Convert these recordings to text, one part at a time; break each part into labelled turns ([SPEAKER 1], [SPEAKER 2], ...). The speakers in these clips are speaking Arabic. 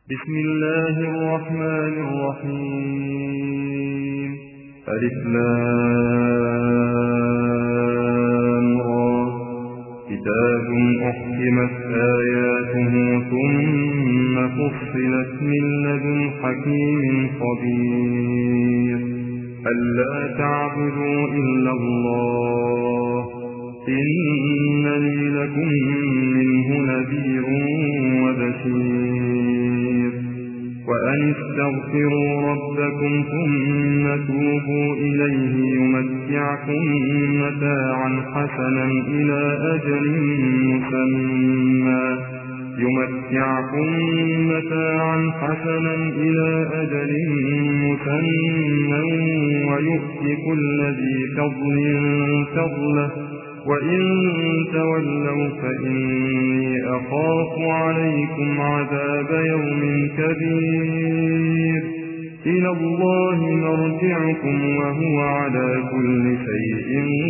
[SPEAKER 1] بسم الله الرحمن الرحيم. ألف لام را. كتاب أحكمت آياته ثم فصلت من لدن حكيم خبير. ألا تعبدوا إلا الله إنني لكم منه نذير وبشير. وأن استغفروا ربكم ثم توبوا إليه يمتعكم متاعا حسنا إلى أجل مسمى ويؤت كل ذي فضل فضله وإن تولوا فإني أخاف عليكم عذاب يوم كبير. إلى الله مرجعكم وهو على كل شيء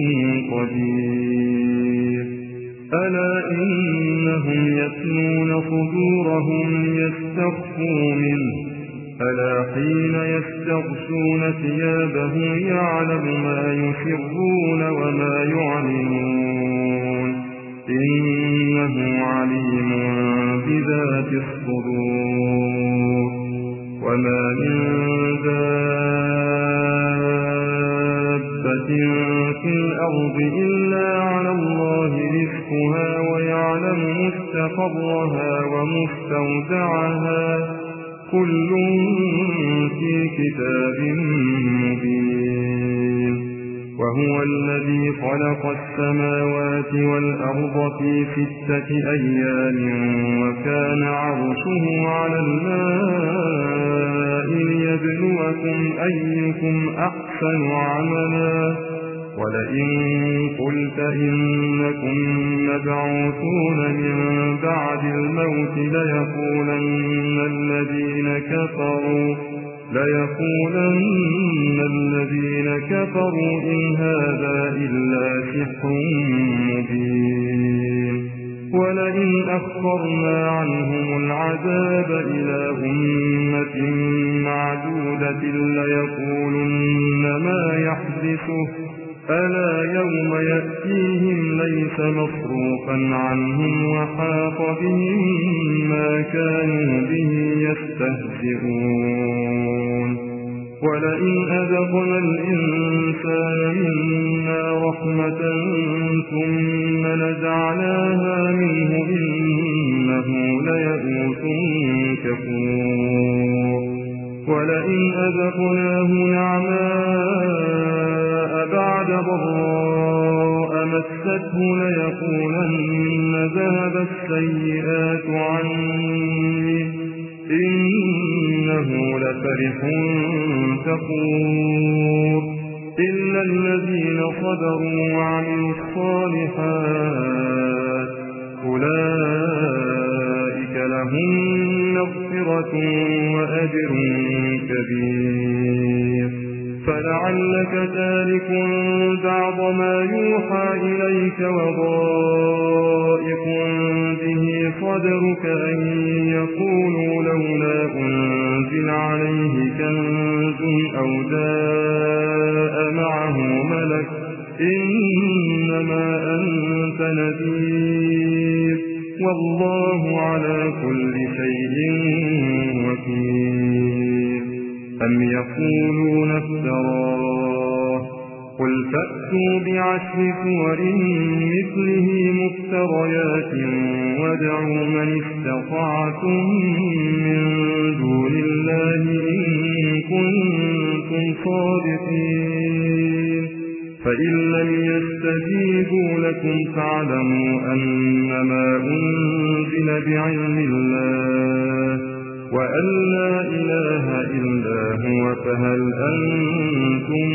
[SPEAKER 1] قدير. ألا إنهم يثنون صدورهم ليستخفوا منه ألا حين يستغشون ثيابه يعلم ما يسرون وما يعلنون إنه عليم بذات الصدور. وما من دابة في الأرض إلا على الله رزقها ويعلم مستقرها ومستودعها كل في كتاب مبين. وهو الذي خلق السماوات والأرض في 6 أيام وكان عرشه على الماء ليبلوكم أيكم أحسن عملا. ولئن قلت إنكم مبعوثون من بعد الموت ليقولن الذين كفروا إن هذا إلا سحر مبين. ولئن أخرنا عنهم العذاب إلى أمة معدودة ليقولن ما يحدثه ألا يوم يأتيهم ليس مصروفا عنهم وحاق بهم ما كانوا به يستهزئون. ولئن أذقنا الإنسان منا رحمة ثم نزعناها منه إنه ليئوس كفور. ولئن أذقناه نعماء بعد ضراء مسته ليقولن ذهب السيئات عني إنه لفرح فخور. إلا الذين صبروا وعملوا الصالحات أولئك لهم مغفرة وأجر كبير. فلعلك تارك بعض ما يوحى إليك وضائق به صدرك أن يقولوا لولا أنزل عليه كنز أو جاء معه ملك إنما أنت نذير والله على كل شيء وكيل. أم يقولون افتراه قل فأتوا بعشر سور مثله مفتريات وادعوا من استطعتم من دون الله إن كنتم صادقين. فإن لم يستجيبوا لكم فاعلموا أنما أنزل بعلم الله وأن لا إله إلا هو فهل أنتم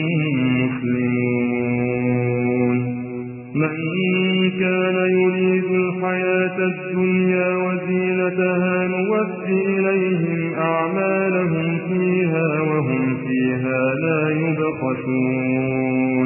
[SPEAKER 1] مسلمون. من كان يريد الحياة الدنيا وزينتها نوفي إليهم أعمالهم فيها وهم فيها لا يبخسون.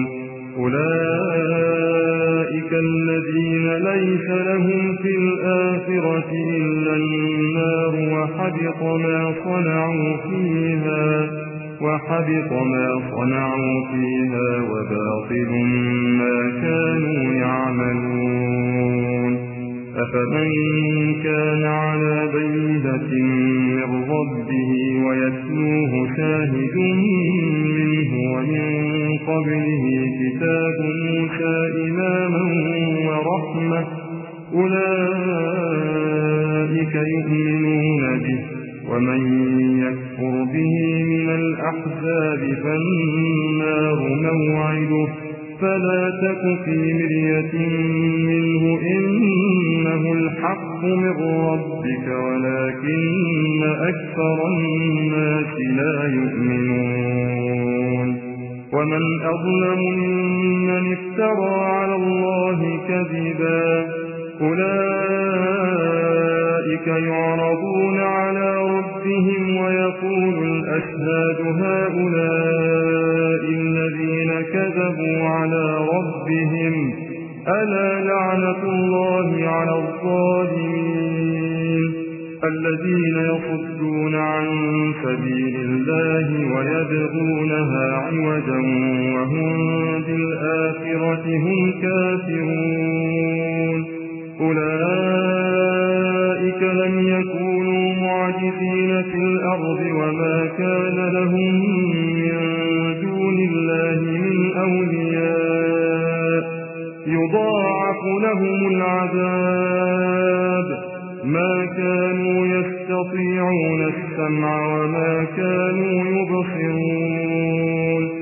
[SPEAKER 1] أولئك الذين ليس لهم في الآخرة إلا النار وحبط وحبط ما صنعوا فيها وباطل ما كانوا يعملون أفمن كان على بينة من ربه ويتلوه شاهد منه ومن قبله كتاب موسى إماما ورحمة أولئك يؤمنون به ومن يكفر به من الأحزاب فالنار موعده فلا تك في مرية منه إنه الحق من ربك ولكن أكثر الناس لا يؤمنون ومن أظلم ممن افترى على الله كذبا أولئك يعرضون على ربهم ويقول الأشهاد هؤلاء الذين كذبوا على ربهم ألا لعنة الله على الظالمين الذين يصدون عن سبيل الله ويبغونها عوجا وهم بالآخرة هم كافرون أولئك لم يكونوا معجزين في الأرض وما كان لهم من دون الله من أولياء يضاعف لهم العذاب ما كانوا يستطيعون السمع وما كانوا يبصرون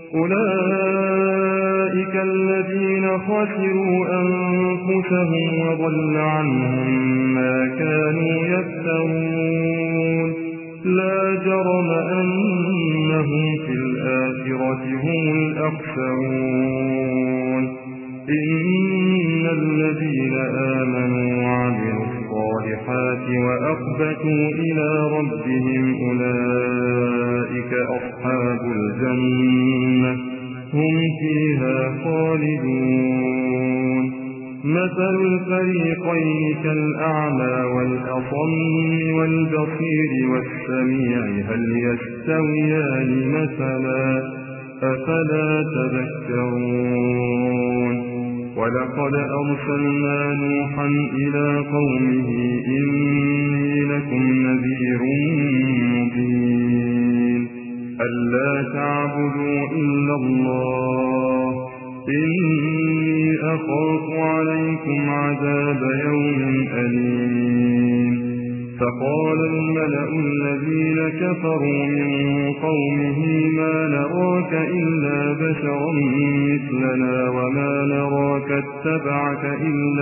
[SPEAKER 1] أولئك الذين خسروا أنفسهم وضل عنهم ما كانوا يفترون لا جرم أنهم في الآخرة هم الأخسرون إن الذين آمنوا وعملوا الصالحات وأخبتوا إلى ربهم أولئك أصحاب الجنة هم فيها خالدون مثل الفريقين كالأعمى والأصم والبصير والسميع هل يستويان مثلا أفلا تذكرون ولقد أرسلنا نوحا إلى قومه إني لكم نذير مبين ألا تعبدوا إلا الله إني أخاف عليكم عذاب يوم أليم فقال الملأ الذين كفروا من قومه ما نراك إلا بشرا مثلنا وما نراك اتبعك إلا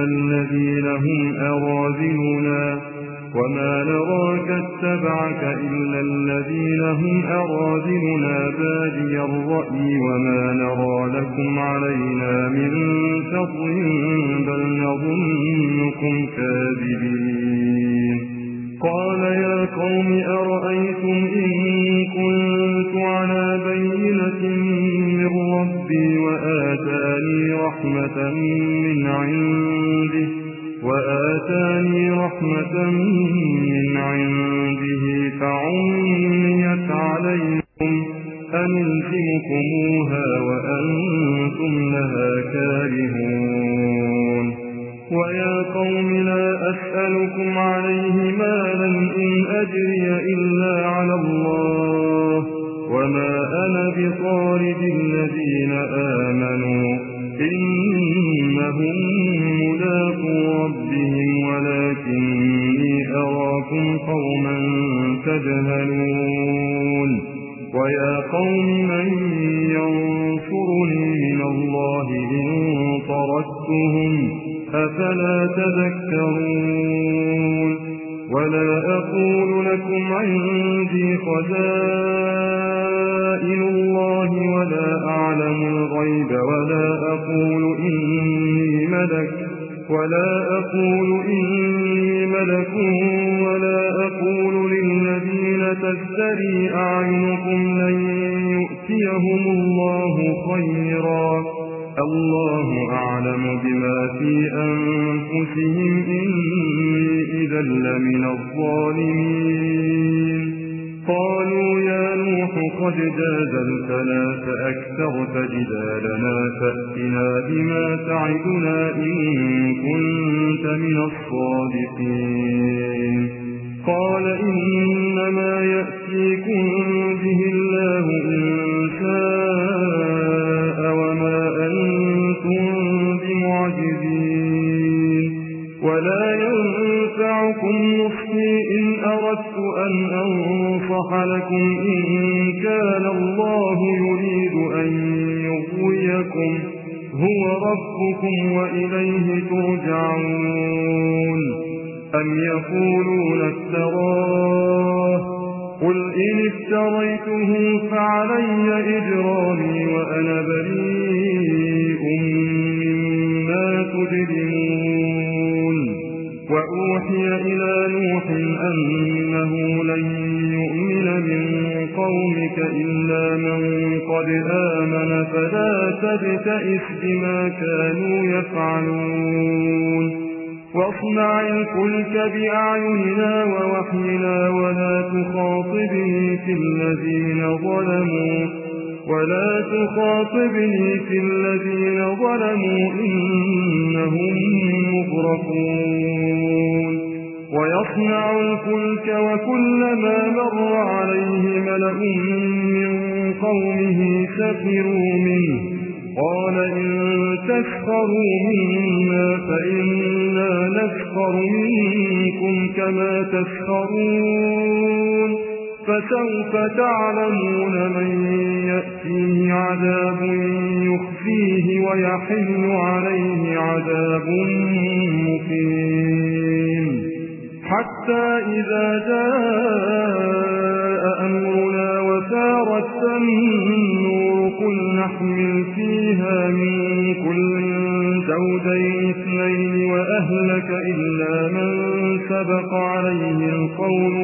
[SPEAKER 1] الذين هم أراذلنا بادي الرأي وما نرى لكم علينا من فضل بل نظنكم كاذبين قال يا قوم أرأيتم إن كنت على بينة من ربي وآتاني رحمة من عنده فعميت عليكم أنلزمكموها وأنتم لها كارهون ويا قوم لا أسألكم عليه مالا إن أجري إلا على الله وما أنا بطارد الذين آمنوا إنهم ملاقو ربهم ولكني أراكم قوما تجهلون ويا قوم من ينصرني من الله إن طردتهم أفلا تذكرون ولا أقول لكم عندي خزائن الله ولا أعلم الغيب ولا أقول إني ملك ولا أقول للذين تزدري أعينكم لن يؤتيهم الله خيرا الله أعلم بما في أنفسهم إني إذا لمن الظالمين قد جادلتنا فأكثرت جدالنا فأتنا بما تعدنا إن كنت من الصادقين. قال إنما يأتيكم به الله إن شاء وما أنتم بمعجزين ولا ينفعكم نصحي إن أردت أن أنصح لكم إن كان الله يريد أن يغويكم هو ربكم وإليه ترجعون. أم يقولون افتراه قل إن افتريته فعلي إجرامي وأنا بريء مما تجرمون. وأوحي إلى نوح أنه لن يؤمن من قومك إلا من قد آمن فلا تبتئس بما كانوا يفعلون. واصنع الفلك بأعيننا ووحينا ولا تخاطبني في الذين ظلموا إنهم مغرقون. ويصنع الفلك وكلما مر عليه ملأ من قومه سخروا منه قال إن تسخروا منا فإنا نسخر منكم كما تسخرون. فسوف تعلمون من يأتيه عذاب يخزيه ويحل عليه عذاب مقيم. حتى إذا جاء أمرنا وفارت النور قل نحمل فيها من كل زوجين اثنين وأهلك إلا من سبق عليه القول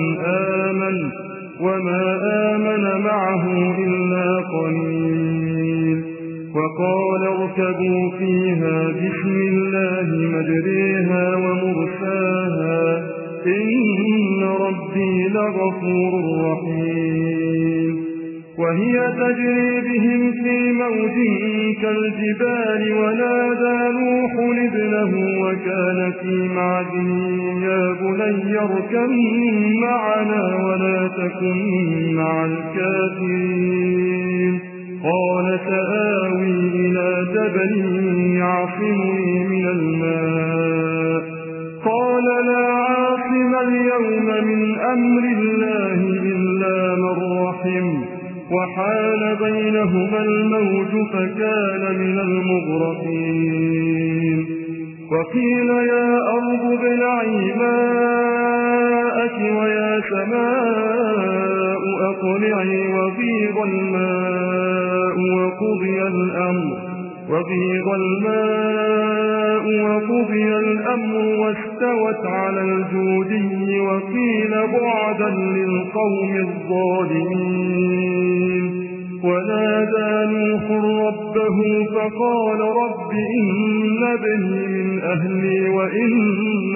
[SPEAKER 1] وما آمن معه إلا قليل. وقال اركبوا فيها بسم الله مجريها ومرساها إن ربي لغفور رحيم. وهي تجري بهم في موج كالجبال ونادى نوح ابنه وكان في معزل يا بني اركب معنا ولا تكن مع الكافرين. قال سآوي إلى جبل يعصمني من الماء قال لا عاصم اليوم من أمر الله إلا من رحم وحال بينهما الموج فكان من المغرقين. وقيل يا أرض ابلعي ماءك ويا سماء أقلعي وغيض الماء وقضي الأمر واستوت على الجودي وقيل بعدا للقوم الظالمين. ونادى نوح ربه فقال رب إن ابني من أهلي وإن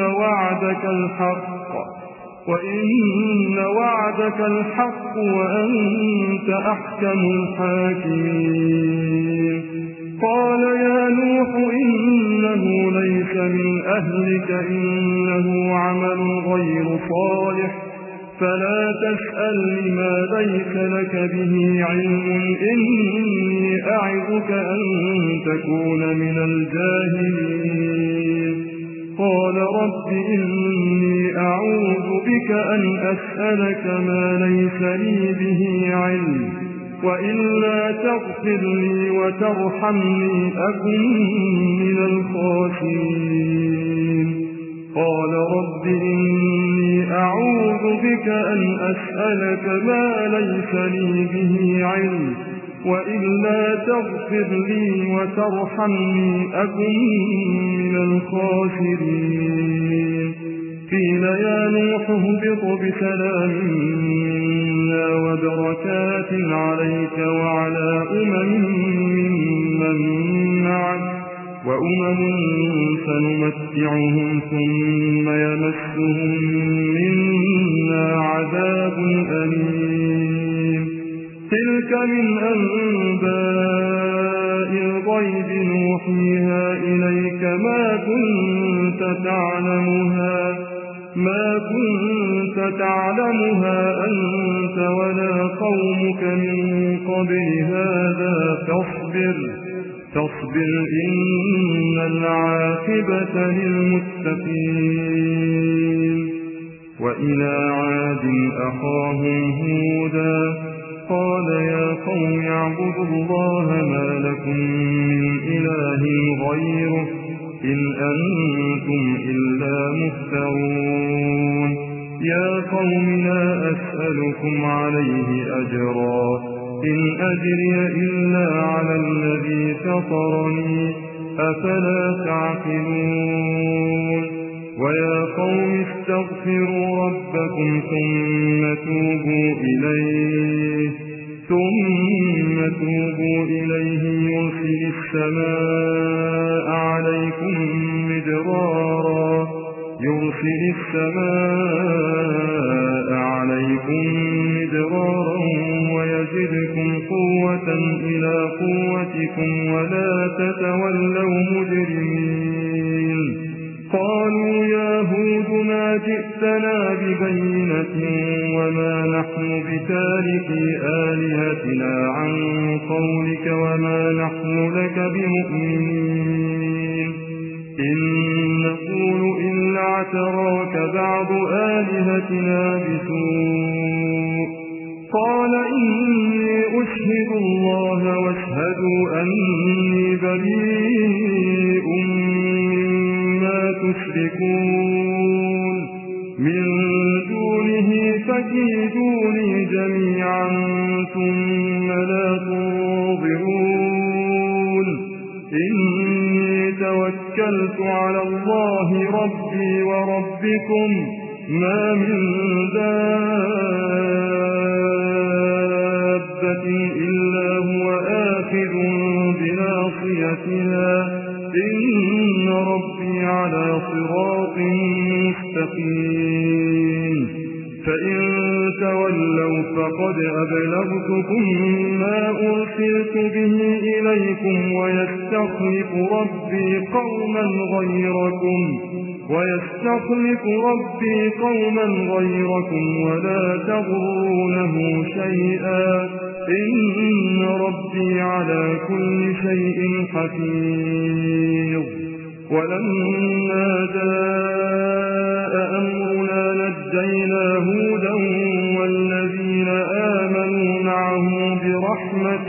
[SPEAKER 1] وعدك الحق وأنت أحكم الحاكمين. قال يا نوح إنه ليس من أهلك إنه عمل غير صالح فلا تسأل ما ليس لك به علم إني أعظك أن تكون من الجاهلين. قال رب إني أعوذ بك أن أسألك ما ليس لي به علم وإلا تغفر لي وترحمني أكن من الخاسرين. قال رب إني أعوذ بك أن أسألك ما ليس لي به علم وإلا تغفر لي وترحمني أكن من الخاسرين. قيل يا نوح اهبط بسلام منا وبركات عليك وعلى ممن معك وأمم سنمتعهم ثم يمسهم منا عذاب أليم. من أنباء الغيب نوحيها إليك ما كنت تعلمها أنت ولا قومك من قبل هذا فاصبر إن العاقبة للمتقين. وإلى عاد أخاهم هودا قال يا قوم اعبدوا الله ما لكم من إله غيره إن أنتم إلا مفترون. يا قوم لا أسألكم عليه أجرا إن أجري إلا على الذي فطرني أفلا تعقلون. ويا قوم استغفروا ربكم ثم توبوا إليه يرسل السماء عليكم مدرارا ويزدكم قوة إلى قوتكم ولا تتولوا مجرمين. قالوا يا هود ما جئتنا ببينة وما نحن بتاركي آلهتنا عن قولك وما نحن لك بمؤمنين إن نقول إلا اعتراك بعض آلهتنا بسوء. قال إني أشهد الله واشهدوا أني بريء مما تشركون من دونه فكيدوني جميعا ثم لا تنظرون. إني توكلت على الله ربي وربكم ما من دابة إلا هو آخذ بناصيتها إن ربي على صراط مستقيم. فإن تولوا فقد أبلغتكم ما أرسلت به إليكم ويستخلف ربي قوما غيركم ولا تضرونه شيئا إن ربي على كل شيء حفيظ. ولما جاء أمرنا نجينا هودا والذين آمنوا معه برحمة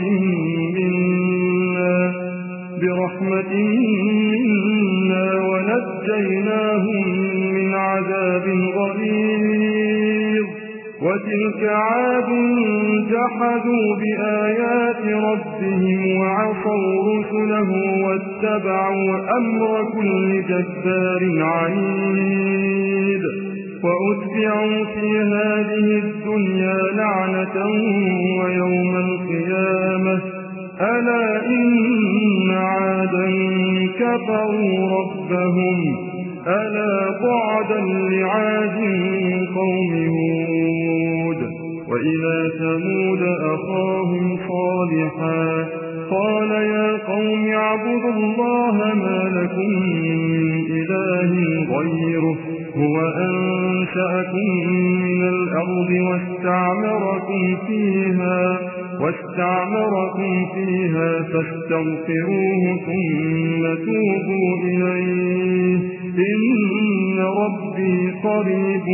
[SPEAKER 1] منا ونجيناهم من عذاب غليظ. وتلك عاد جحدوا بآيات ربهم وعصوا رسله واتبعوا أمر كل جبار عنيد. وأتبعوا في هذه الدنيا لعنة ويوم القيامة ألا إن عادا كفروا ربهم ألا بعدا لعاد قوم هود. وإلى ثمود أخاهم صالحا قال يا قوم اعبدوا الله ما لكم من إله غيره هو أنشأكم من الأرض واستعمركم فيها فاستغفروه ثم توبوا إليه إن ربي قريب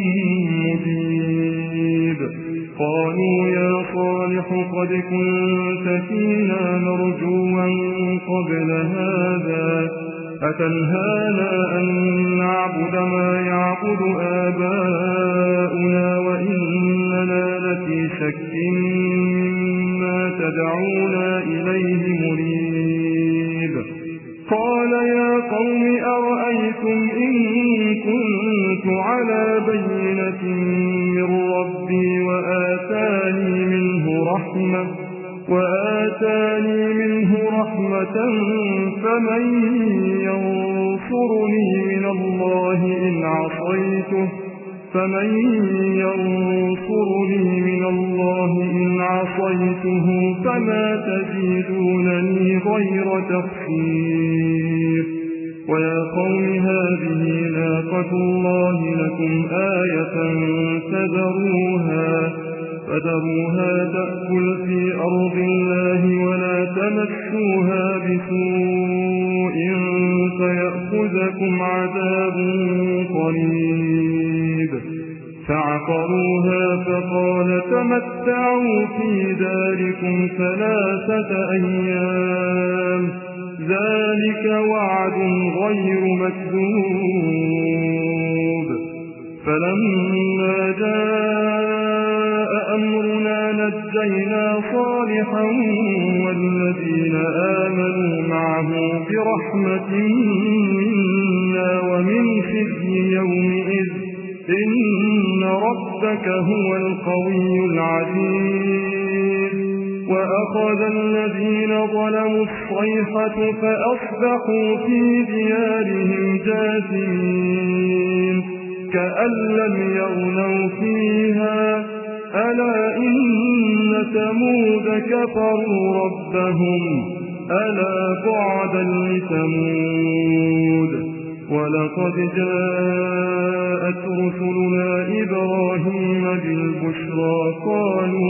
[SPEAKER 1] مجيب. قالوا يا صالح قد كنت فينا مرجوا قبل هذا أتنهانا أن نعبد ما يعبد آباؤنا وإننا لفي شك مما تدعونا إليه مريب. قال يا قوم أرأيتم إن كنت على بينة من ربي وآتاني منه رحمة فمن ينصرني من الله إن عصيته فما تزيدونني غير تخسير. ويا قوم هذه ناقة الله لكم آية فذروها تأكل في أرض الله ولا تمسوها بسوء فيأخذكم عذاب قريب. فعقروها فقال تمتعوا في داركم 3 أيام ذلك وعد غير مكذوب. فلما جاء أمرنا نجينا صالحا والذين آمنوا معه برحمة منا ومن خزي يومئذ إن ربك هو القوي العزيز. وأخذ الذين ظلموا الصيحة فأصبحوا في ديارهم جاثمين كأن لم يغنوا فيها ألا إن ثمود كفروا ربهم ألا بعدا لثمود. ولقد جاءت رسلنا إبراهيم بالبشرى قالوا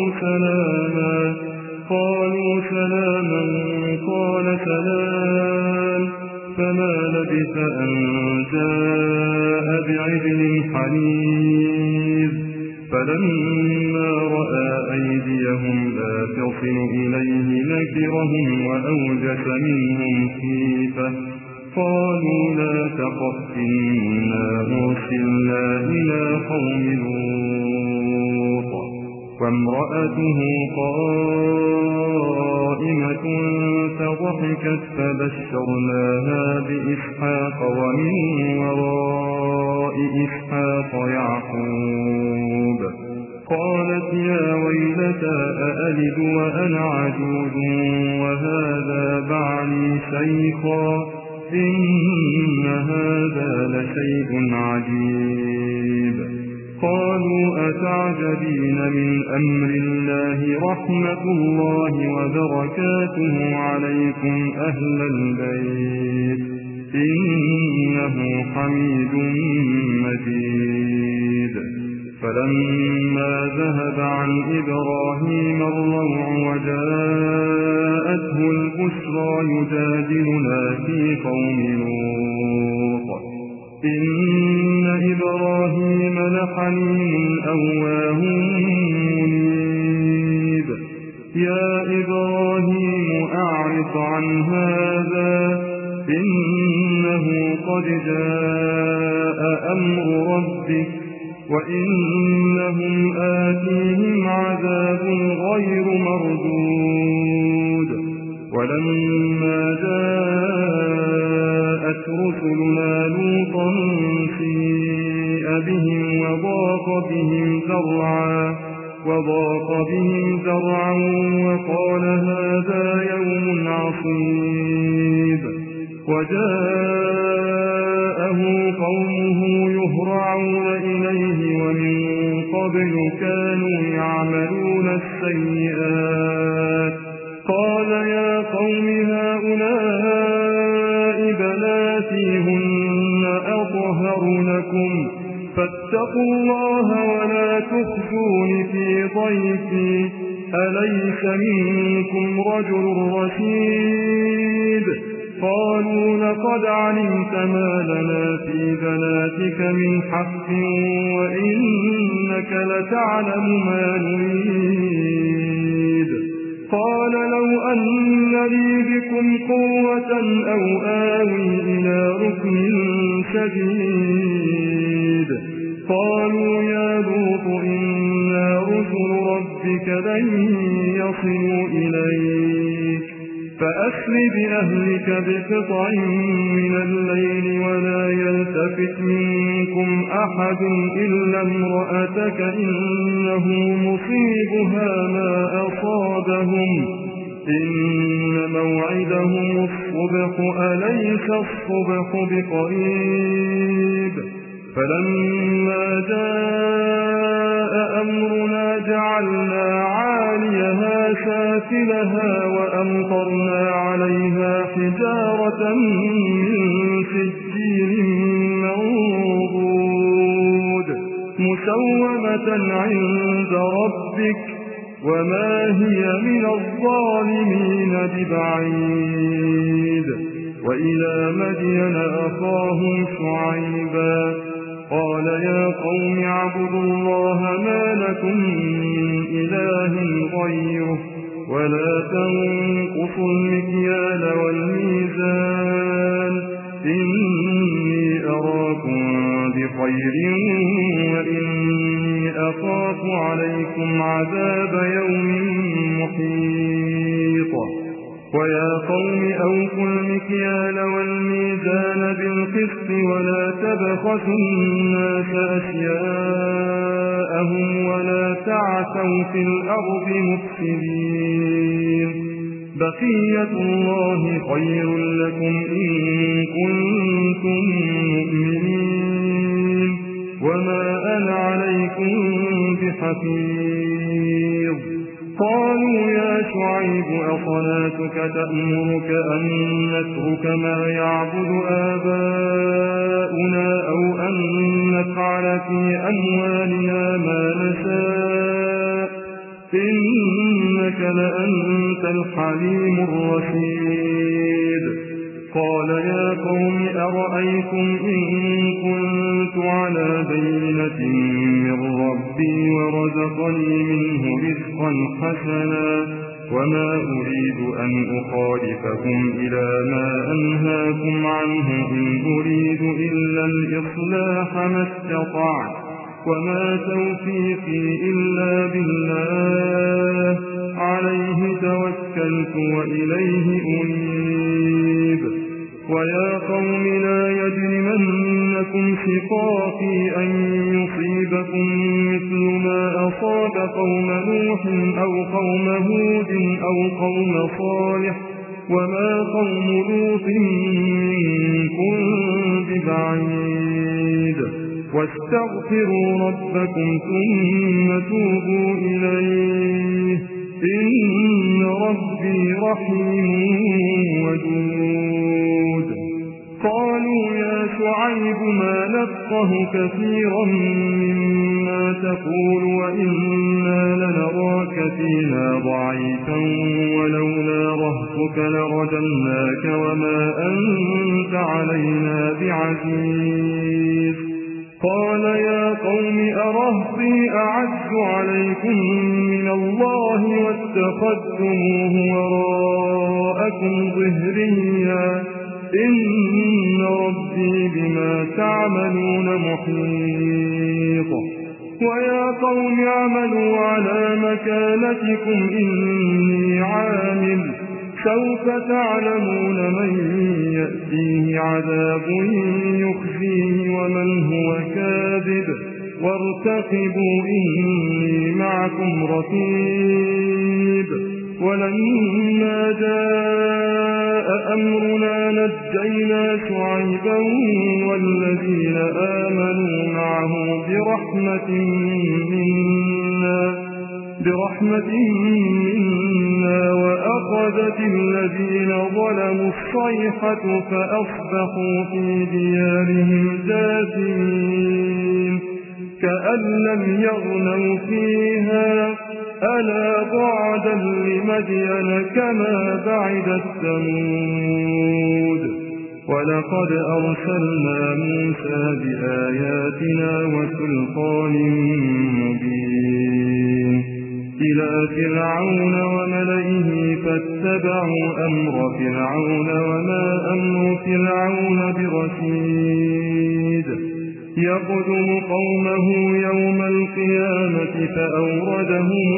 [SPEAKER 1] سلاما قال سلام فما لبث أن جاء بعجل حنيذ. فلما رأى أيديهم لا تصل إليه نكرهم وأوجس منهم خيفة قالوا لا تخف إنا أرسلنا إلى قوم لوط وامرأته قائمة فضحكت فبشرناها بإسحاق ومن وراء إسحاق يعقوب. قالت يا ويلتى أألد وأنا عجوز وهذا بعلي شيخا إن هذا لشيء عجيب. قالوا أتعجبين من أمر الله رحمة الله وبركاته عليكم أهل البيت إنه حميد مجيد. فلما ذهب عن إبراهيم الروع وجاءته البشرى يجادلنا في قوم لوط إن إبراهيم لحليم أواه منيب. يا إبراهيم أعرض عن هذا إنه قد جاء أمر ربك وإنهم آتيهم عذاب غير مردود. ولما جاءت رسلنا لوطا سيء بهم وضاق بهم ذرعا وقال هذا يوم عصيب. وجاءه قومه يهرعون إليه ومن قبل كانوا يعملون السيئات. قال يا قوم هؤلاء بناتي هن أطهر لكم فاتقوا الله ولا تخزون في ضيفي أليس منكم رجل رشيد. قالوا لقد علمت ما لنا في بناتك من حق وإنك لتعلم ما نريد. قال لو أن لي بكم قوة أو آوي إلى ركن شديد. قالوا يا لوط إنا رسل ربك لن يصلوا إليك فأسر بأهلك بقطع من الليل ولا يلتفت منكم أحد إلا امرأتك إنه مصيبها ما أصابهم إن موعدهم الصبح أليس الصبح بقريب. فلما جاء أمرنا جعلنا عاليها جعلناها سافلها وأمطرنا عليها حجارة من سجيل منضود مسومة عند ربك وما هي من الظالمين ببعيد وإلى مدين أخاهم شعيبا قال يا قوم اعبدوا الله ما لكم من إله غيره ولا تنقصوا المكيال والميزان إني أراكم بخير وإني أخاف عليكم عذاب يوم محيط ويا قوم أوفوا المكيال والميزان بالقسط ولا تبخسوا الناس أشياءهم ولا تعثوا في الأرض مفسدين بقية الله خير لكم إن كنتم مؤمنين وما أنا عليكم بحفيظ قالوا يا شعيب أصلاتك تأمرك أن نترك ما يعبد آباؤنا أو أن نفعل في أموالنا ما نشاء إنك لأنت الحليم الرشيد قال يا قوم أرأيتم إن كنت على بينة من ربي ورزقني منه رزقا حسنا وما أريد أن أخالفكم إلى ما أنهاكم عنه إن أريد إلا الإصلاح ما استطعت وما توفيقي إلا بالله عليه توكلت وإليه أنيب ويا قوم لا يجرمنكم شقاقي أن يصيبكم مثل ما أصاب قوم نوح أو قوم هود أو قوم صالح وما قوم لوط منكم ببعيد واستغفروا ربكم ثم توبوا إليه إن ربي رحيم ودود قالوا يا شعيب ما نفقه كثيرا مما تقول وإنا لنراك فينا ضعيفا ولولا رهتك لرجمناك وما أنت علينا بعزيز قال يا قوم أرهطي أعز عليكم من الله واتخذتموه وراءكم ظهريا إن ربي بما تعملون محيط ويا قوم اعملوا على مكانتكم إني عامل سوف تعلمون من يأتيه عذاب يخزيه ومن هو كاذب وارتقبوا إني معكم رقيب ولما جاء أمرنا نجينا شعيبا والذين آمنوا معه برحمة منا وأخذت الذين ظلموا الصيحة فأصبحوا في ديارهم جاثمين كأن لم يغنوا فيها ألا بعدا لمدين كما بعدت ثمود ولقد أرسلنا موسى بآياتنا وسلطان مبين إلى فرعون وملئه فاتبعوا أمر فرعون وما أمر فرعون برشيد يقدم قومه يوم القيامة فأوردهم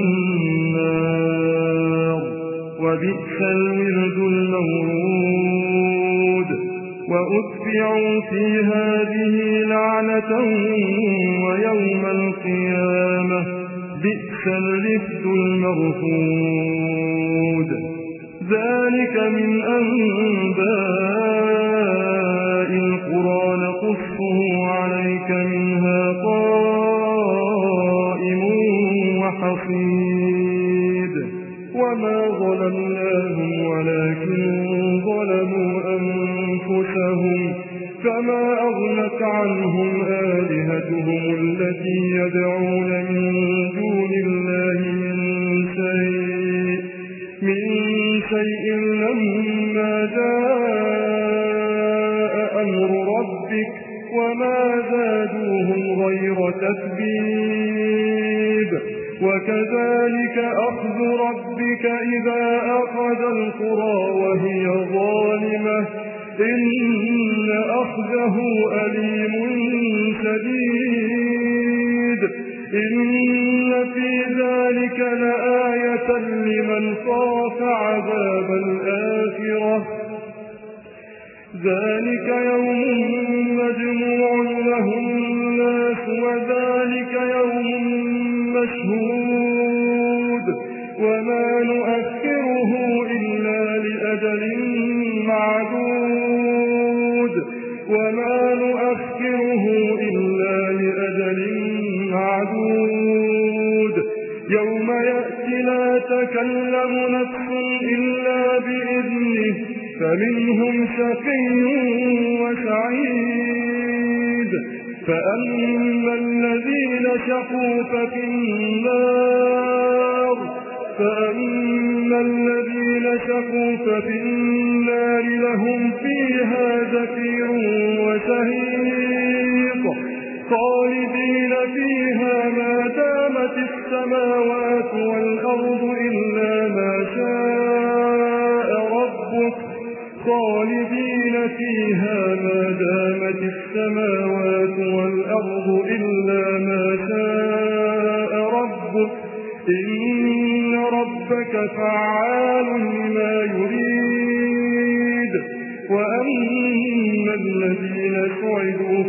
[SPEAKER 1] النار وبئس الورد المورود وأتبعوا في هذه لعنة ويوم القيامة بئس الرفد المرفود ذلك من أنباء القرى نقصه عليك منها قائم وحصيد وما ظلمناهم ولكن ظلموا أنفسهم فما أغنت عنهم آلهتهم التي يدعون من دون الله من شيء لما جاء أمر ربك وما زادوهم غير تتبيب وكذلك أخذ ربك إذا أخذ القرى وهي ظالمة إن أخذه أليم شديد إن في ذلك لآية لمن خاف عذاب الآخرة ذلك يوم مجموع له الناس وذلك يوم مشهود وما نؤخره إلا لأجل معدود يوم يأتي لا تكلم نفس إلا بإذنه فمنهم شقي وسعيد فأما الذين شقوا ففي النار لهم فيها زفير وشهيق خالدين فيها ما دامت السماوات والأرض إلا ما شاء ربك خالدين فيها ما دامت السماوات والأرض إلا ما شاء ربك إن ربك فعال لما يريد وأما الذين سعدوا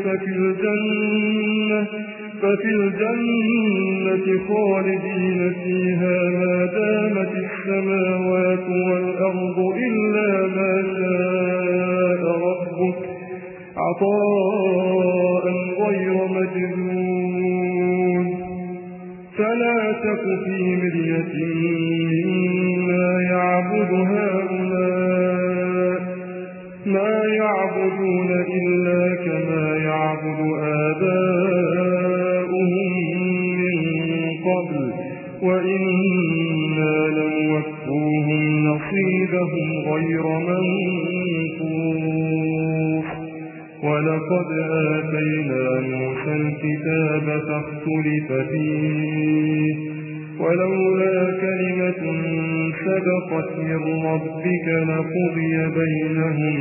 [SPEAKER 1] ففي الجنة خالدين فيها ما دامت السماوات والأرض إلا ما شاء ربك عطاء غير مجنون فلا تك في مرية مما يعبد هؤلاء ما يعبدون إلا كما يعبد آباؤهم من قبل وإنا لنوفوهم نصيبهم غير منقوص ولقد آتينا موسى الكتاب فاختلف فيه ولولا كلمة سبقت من ربك لقضي بينهم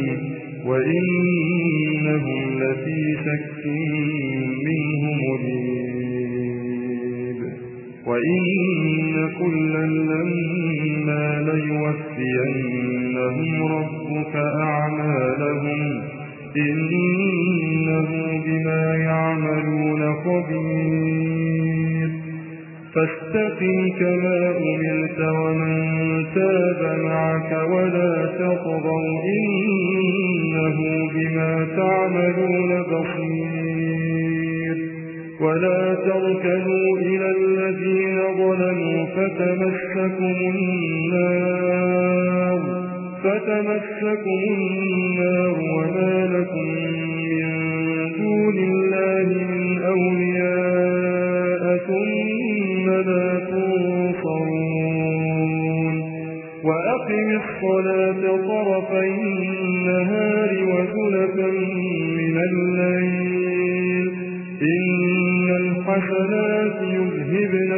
[SPEAKER 1] وإنهم لفي شك منه مريب وإن كلا لما ليوفينهم ربك أعمالهم إنه بما يعملون خبير فاستقم كما أمرت ومن تاب معك ولا تطغوا إنه بما تعملون بصير ولا تركنوا إلى الذين ظلموا فتمسكم النار وما لكم من دون الله من أولياء ثم لا تنصرون وأقم الصلاة طرفي النهار وزلفا من الليل إن الحسنات يذهبن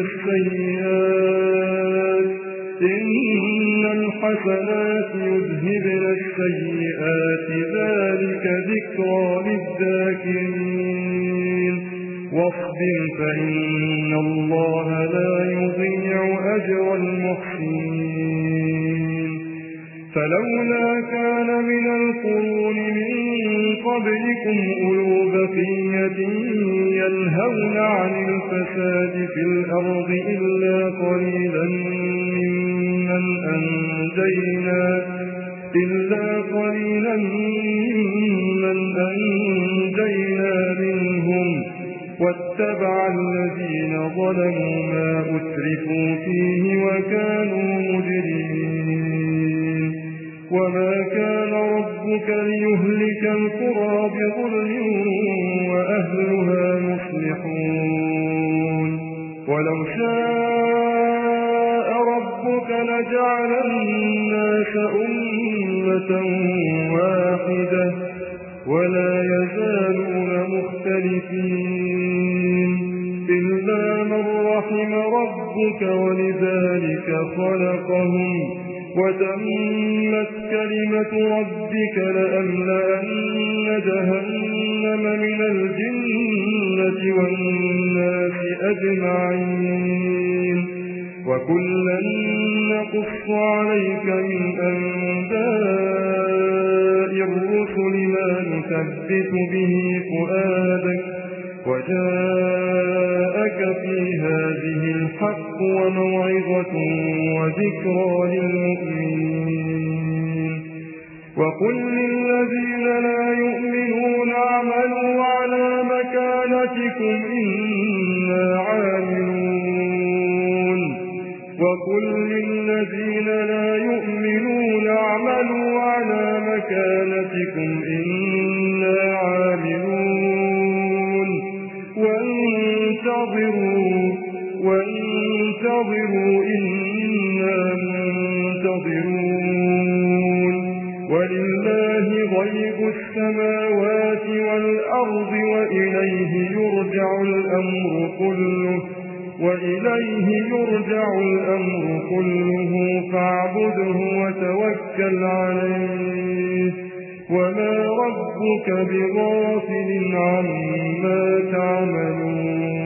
[SPEAKER 1] السيئات ذلك ذكرى للذاكرين واصبر فإن الله لا يضيع أجر المحسنين فلولا كان من القرون من قبلكم أولو بقية ينهون عن الفساد في الأرض إلا قليلا ممن أنجينا منهم واتبع الذين ظلموا ما أترفوا فيه وكانوا مجرمين وما كان ربك ليهلك القرى بظلم وأهلها مصلحون ولو شاء ربك لجعل الناس أمة واحدة ولا يزالون مختلفين إلا من رحم ربك ولذلك خلقهم وتمت كلمة ربك لأملأن جهنم من الجنة والناس أجمعين وكلا نقص عليك من أنباء الرسل ما نثبت به فؤادك وجاءك في هذه الحق وموعظة وذكرى للمؤمنين وقل للذين لا يؤمنون اعملوا على مكانتكم إنا عاملون وقل للذين لا يؤمنون اعملوا على مكانتكم إنا عاملون وانتظروا إنا منتظرون ولله غيب السماوات والأرض وإليه يرجع الأمر كله فاعبده وتوكل عليه وما ربك بغافل عما تعملون